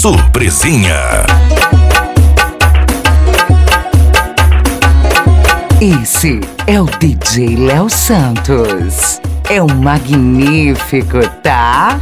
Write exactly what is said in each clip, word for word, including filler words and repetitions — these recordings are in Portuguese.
Surpresinha. Esse é o D J Léo Santos. É um magnífico, tá?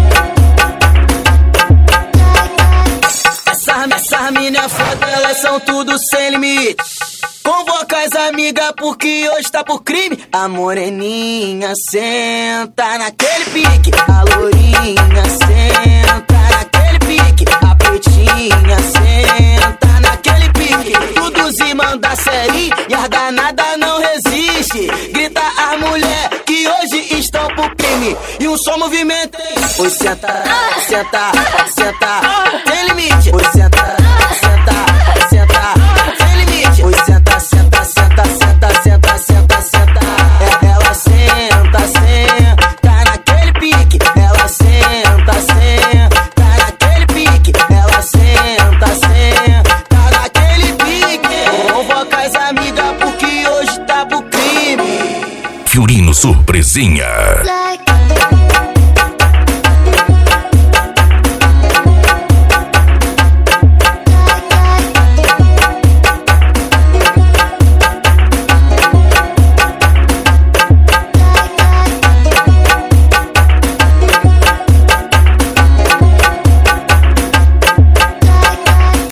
Essa, essa mina foda, elas são tudo sem limite. Convoca as amigas porque hoje tá por crime. A moreninha senta naquele pique. A lourinha senta naquele pique. A pretinha senta naquele pique. Tudo se manda série e as danadas não resiste. Grita as mulher que hoje estão por crime. E um só movimento. Oi, senta, senta, senta, tem limite. Oi, senta, senta, senta, tem limite. Oi, senta, senta, senta, senta, senta, senta, senta. Ela senta, senta naquele pique. Ela senta, senta naquele pique. Ela senta, senta naquele pique. Convoca as amigas porque hoje tá pro crime. Fiorino Surpresinha.